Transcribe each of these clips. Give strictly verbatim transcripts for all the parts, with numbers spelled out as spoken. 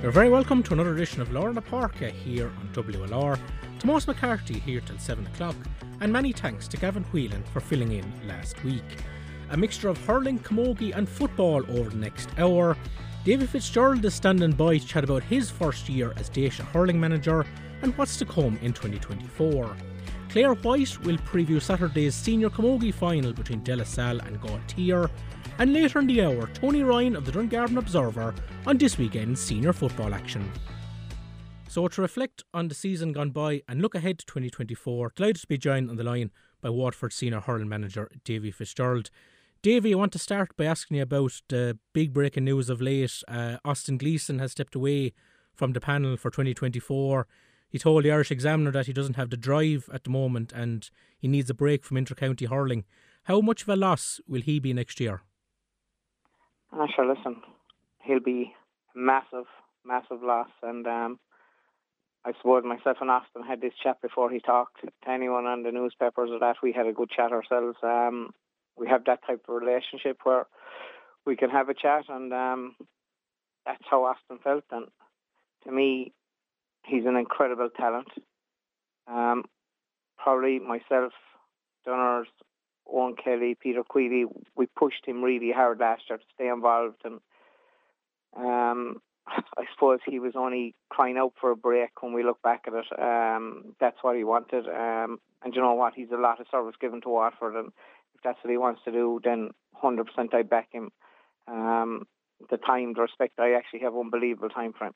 You're very welcome to another edition of Lorna Parka here on W L R. Tomas McCarthy here till seven o'clock, and many thanks to Gavin Whelan for filling in last week. A mixture of hurling, camogie and football over the next hour. David Fitzgerald is standing by to chat about his first year as Daoise hurling manager and what's to come in twenty twenty-four. Claire White will preview Saturday's senior camogie final between De La Salle and Gaultier. And later in the hour, Tony Ryan of the Dungarvan Observer on this weekend's senior football action. So to reflect on the season gone by and look ahead to twenty twenty-four, delighted to be joined on the line by Waterford senior hurling manager Davy Fitzgerald. Davy, I want to start by asking you about the big breaking news of late. Uh, Austin Gleeson has stepped away from the panel for twenty twenty-four. He told the Irish Examiner that he doesn't have the drive at the moment and he needs a break from inter-county hurling. How much of a loss will he be next year? Uh, sure, listen, he'll be a massive, massive loss. And um, I suppose myself and Austin had this chat before he talked to anyone on the newspapers or that. We had a good chat ourselves. Um, we have that type of relationship where we can have a chat, and um, that's how Austin felt. And to me, he's an incredible talent. Um, probably myself, Dunners, Owen Kelly, Peter Queally, we pushed him really hard last year to stay involved, and um, I suppose he was only crying out for a break when we look back at it. Um, that's what he wanted, um, and you know what, he's a lot of service given to Waterford, and if that's what he wants to do, then one hundred percent I back him. Um, the time, the respect, I actually have unbelievable time for him.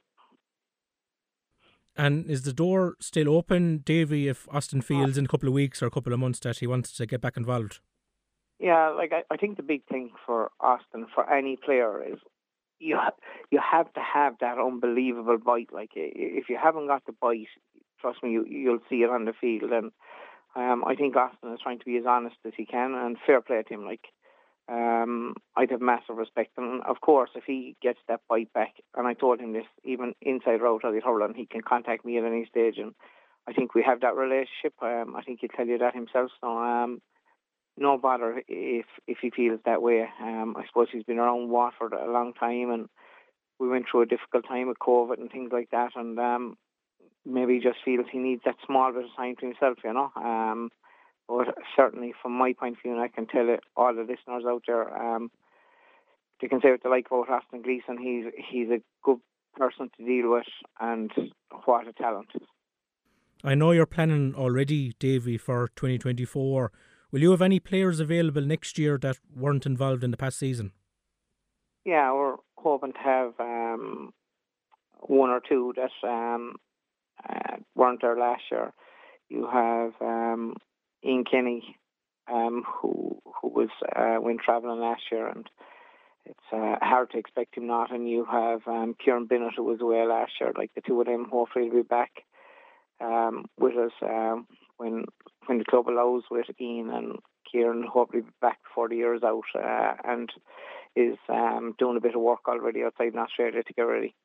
And is the door still open, Davy, if Austin feels in a couple of weeks or a couple of months that he wants to get back involved? Yeah, like I, I think the big thing for Austin, for any player, is you ha- you have to have that unbelievable bite. Like if you haven't got the bite, trust me, you, you'll see it on the field. And um, I think Austin is trying to be as honest as he can, and fair play to him. Like um, I'd have massive respect, and of course, if he gets that bite back, and I told him this even inside or out of the hurling, he can contact me at any stage, and I think we have that relationship. Um, I think he'll tell you that himself. So um, no bother if if he feels that way. Um, I suppose he's been around Waterford a long time, and we went through a difficult time with COVID and things like that, and um, maybe he just feels he needs that small bit of time to himself, you know. Um, But certainly, from my point of view, and I can tell it, all the listeners out there, um, they can say what they like about Austin Gleeson. He's he's a good person to deal with, and what a talent. I know you're planning already, Davy, for twenty twenty-four. Will you have any players available next year that weren't involved in the past season? Yeah, we're hoping to have um, one or two that um, uh, weren't there last year. You have Um, Ian Kenny, um, who who was uh, went travelling last year, and it's uh, hard to expect him not. And you have um, Kieran Bennett, who was away last year. Like the two of them, hopefully will be back um, with us um, when when the club allows, with Ian and Kieran. Hopefully be back before the year is out, uh, and is um, doing a bit of work already outside in Australia to get ready.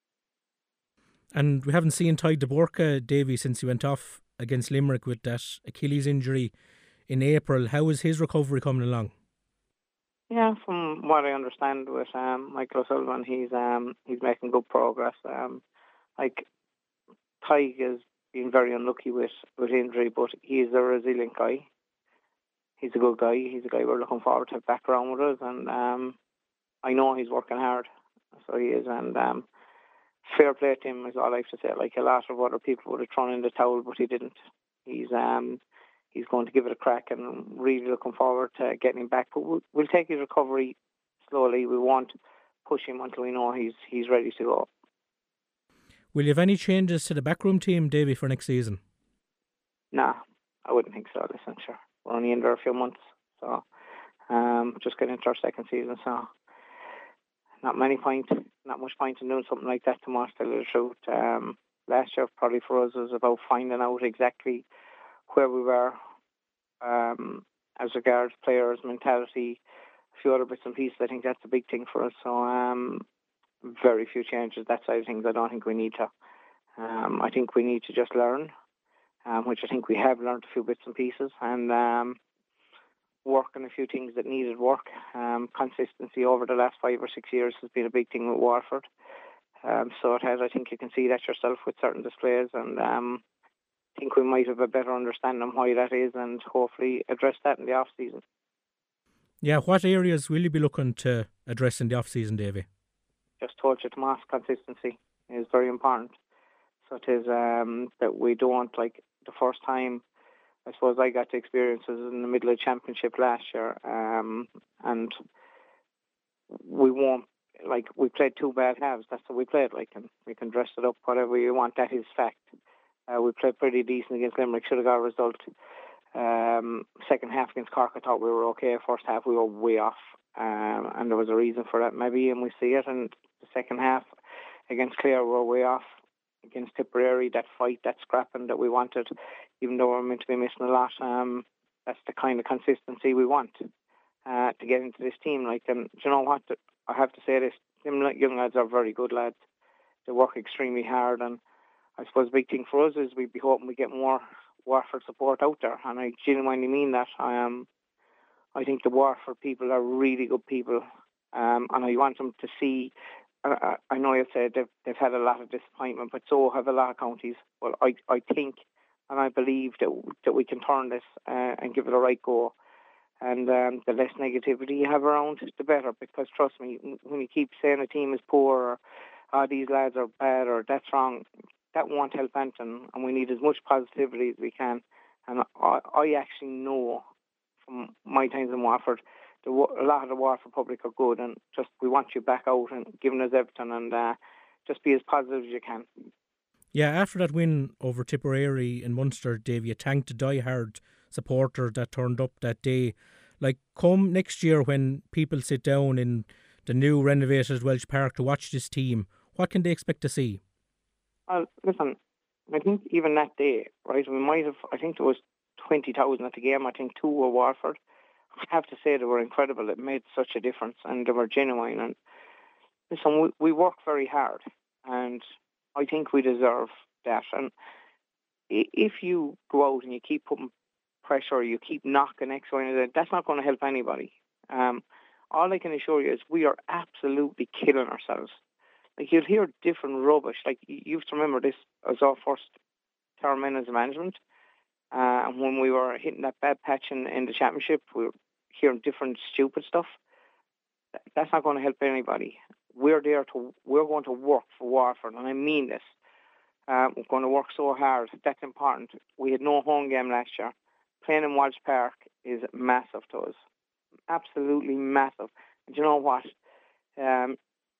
And we haven't seen Ty de Borca, Davy, since he went off against Limerick with that Achilles injury in April. How is his recovery coming along? Yeah, from what I understand with um, Michael O'Sullivan, he's um, he's making good progress. Um, like Ty has been very unlucky with, with injury, but he's a resilient guy. He's a good guy. He's a guy we're looking forward to have back around with us, and um, I know he's working hard, so he is. And um, fair play to him is all I have to say. Like a lot of other people would have thrown in the towel, but he didn't. He's um he's going to give it a crack, and really looking forward to getting him back. But we'll, we'll take his recovery slowly. We won't push him until we know he's he's ready to go. Will you have any changes to the backroom team, Davy, for next season? Nah, I wouldn't think so. Listen, sure, we're only in there a few months, so um just getting into our second season, so not many point, not much point in doing something like that, to tell you the truth. Um, last year, probably for us, was about finding out exactly where we were um, as regards players' mentality, a few other bits and pieces. I think that's a big thing for us. So um, very few changes, that side of things. I don't think we need to. Um, I think we need to just learn, um, which I think we have learned a few bits and pieces, and um, work on a few things that needed work. Um, consistency over the last five or six years has been a big thing with Waterford. Um, so it has. I think you can see that yourself with certain displays, and um, I think we might have a better understanding of why that is, and hopefully address that in the off season. Yeah, what areas will you be looking to address in the off season, Davy? Just told you, Tomas, consistency is very important. So it is um, that we don't, like the first time, I suppose I got to experience was in the middle of the championship last year, um, and we won't, like, we played two bad halves. That's what we played, like, and we can dress it up whatever you want. That is fact. Uh, we played pretty decent against Limerick, should have got a result. Um, second half against Cork, I thought we were okay. First half, we were way off, um, and there was a reason for that, maybe, and we see it. And the second half against Clare, we were way off. Against Tipperary, that fight, that scrapping that we wanted, even though we're meant to be missing a lot, um, that's the kind of consistency we want uh, to get into this team. Like, and do you know what? I have to say this: them young lads are very good lads. They work extremely hard, and I suppose the big thing for us is we'd be hoping we get more Waterford support out there, and I genuinely mean that. I am. Um, I think the Waterford people are really good people, um, and I want them to see. I, I know you said they've, they've had a lot of disappointment, but so have a lot of counties. Well, I, I think and I believe that that we can turn this uh, and give it a right go. And um, the less negativity you have around, the better. Because trust me, when you keep saying a team is poor, or oh, these lads are bad, or that's wrong, that won't help anything. And we need as much positivity as we can. And I, I actually know from my times in Waterford, the, a lot of the Waterford public are good, and just we want you back out and giving us everything, and uh, just be as positive as you can. Yeah, after that win over Tipperary in Munster, Dave, you thanked the die-hard supporter that turned up that day. Like, come next year when people sit down in the new renovated Welsh Park to watch this team, what can they expect to see? Well, listen, I think even that day, right, we might have, I think there was twenty thousand at the game. I think two were Waterford. I have to say they were incredible. It made such a difference, and they were genuine. And listen, we, we work very hard, and I think we deserve that. And if you go out and you keep putting pressure, you keep knocking X, Y, and Z, that's not going to help anybody. Um, all I can assure you is we are absolutely killing ourselves. Like, you'll hear different rubbish. Like, you have to remember, this was our first term in as management. Uh, and when we were hitting that bad patch in, in the championship, we were hearing different stupid stuff. That's not going to help anybody. We're there to, we're going to work for Waterford, and I mean this. Um, we're going to work so hard. That's important. We had no home game last year. Playing in Walsh Park is massive to us. Absolutely massive. And you know what? Um,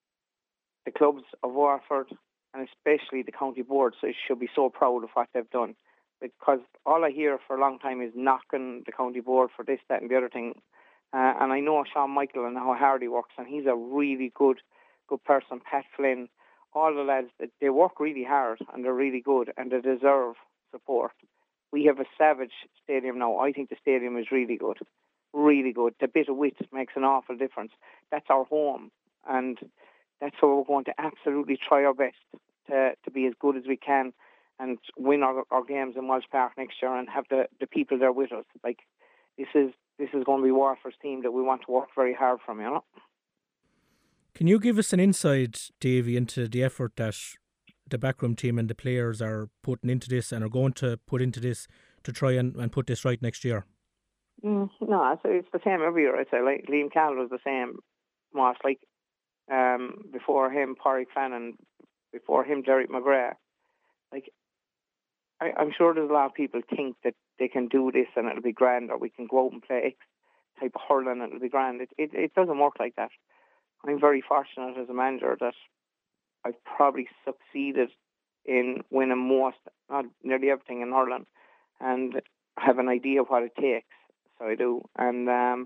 the clubs of Waterford, and especially the county board, so should be so proud of what they've done. Because all I hear for a long time is knocking the county board for this, that, and the other thing. Uh, and I know Sean Michael and how hard he works, and he's a really good, good person. Pat Flynn, all the lads, they work really hard, and they're really good, and they deserve support. We have a savage stadium now. I think the stadium is really good, really good. The bit of width makes an awful difference. That's our home, and that's where we're going to absolutely try our best to, to be as good as we can and win our, our games in Walsh Park next year and have the, the people there with us. Like, this is this is going to be Waterford's team that we want to work very hard from, you know. Can you give us an insight, Davy, into the effort that the backroom team and the players are putting into this and are going to put into this to try and, and put this right next year? Mm, no, it's, it's the same every year. I'd say, like, Liam Cahill was the same. Most like um, before him, Pádraig Flannan, before him, Derek McGrath. Like, I, I'm sure there's a lot of people think that they can do this and it'll be grand, or we can go out and play X type of hurling and it'll be grand. It, it it doesn't work like that. I'm very fortunate as a manager that I've probably succeeded in winning most, not nearly everything in hurling, and have an idea of what it takes. So I do, and um,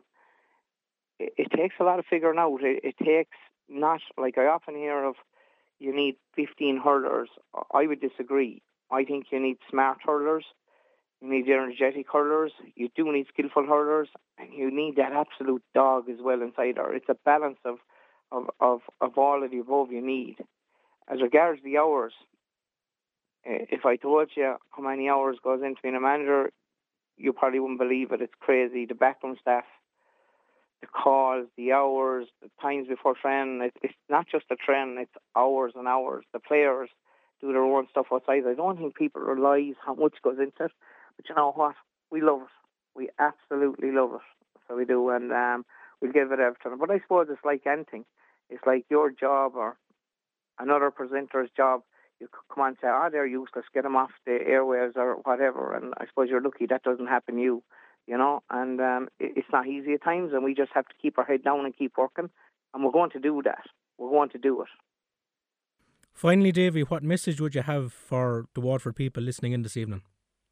it, it takes a lot of figuring out. It, it takes not, like I often hear of, you need fifteen hurlers. I would disagree. I think you need smart hurlers, you need energetic hurlers, you do need skillful hurlers, and you need that absolute dog as well inside there. It's a balance of, of, of, of all of the above you need. As regards the hours, if I told you how many hours goes into being a manager, you probably wouldn't believe it. It's crazy. The backroom staff, the calls, the hours, the times before training. It's, it's not just the training, it's hours and hours. The players do their own stuff outside. I don't think people realise how much goes into it. But you know what? We love it. We absolutely love it. So we do, and um, we'll give it everything. But I suppose it's like anything. It's like your job or another presenter's job. You could come on and say, oh, they're useless, get them off the airwaves or whatever. And I suppose you're lucky that doesn't happen to you, you know. And um, it, it's not easy at times, and we just have to keep our head down and keep working. And we're going to do that. We're going to do it. Finally, Davy, what message would you have for the Waterford people listening in this evening?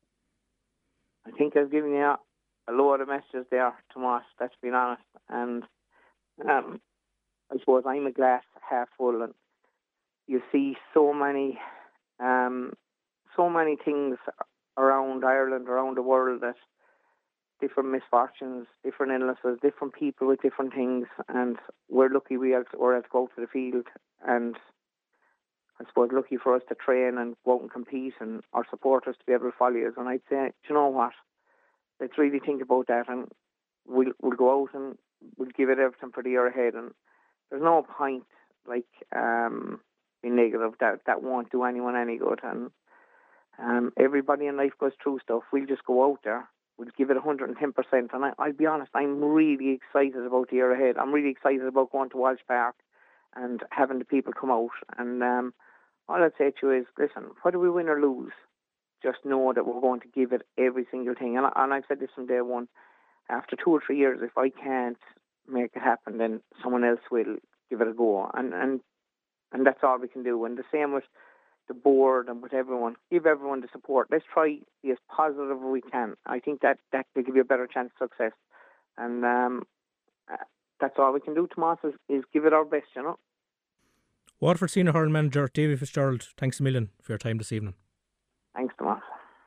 I think I've given you a load of messages there, Tomas, let's be honest. And um, I suppose I'm a glass half full, and you see so many um, so many things around Ireland, around the world, that different misfortunes, different illnesses, different people with different things, and we're lucky we have, we're able to go out to the field, and I suppose lucky for us to train and go out and compete, and our supporters to be able to follow us. And I'd say, do you know what? Let's really think about that, and we'll we'll go out and we'll give it everything for the year ahead. And there's no point like um, being negative. That that won't do anyone any good. And um, everybody in life goes through stuff. We'll just go out there. We'll give it one hundred ten percent. And I, I'll be honest, I'm really excited about the year ahead. I'm really excited about going to Walsh Park and having the people come out. And um, all I'd say to you is, listen, whether we win or lose, just know that we're going to give it every single thing. And, I, and I've said this from day one. After two or three years, if I can't make it happen, then someone else will give it a go. And and and that's all we can do. And the same with the board and with everyone. Give everyone the support. Let's try be as positive as we can. I think that, that will give you a better chance of success. And um, that's all we can do, Tomas, is, is give it our best, you know. Waterford Senior Hurling Manager Davy Fitzgerald, thanks a million for your time this evening. Thanks, Tomas.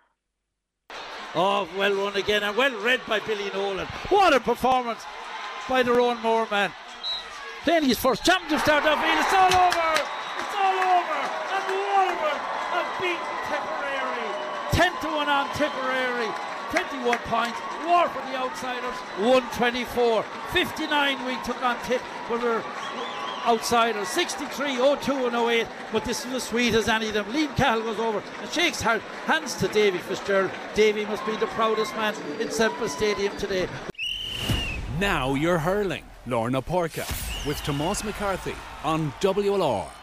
Oh, well run again, and well read by Billy Nolan. What a performance by the Rowan Moore man. Playing his first championship start off field. It's all over. It's all over. And Waterford have beaten Tipperary. ten to one on Tipperary. twenty-one points. Waterford the outsiders. one twenty-four. fifty-nine we took on Tip. But we're outsiders. sixty-three, oh two and oh eight. But this is as sweet as any of them. Liam Cahill goes over and shakes hands to Davy Fitzgerald. Davy must be the proudest man in Semple Stadium today. Now you're hurling. Lorna Porca with Tomas McCarthy on W L R.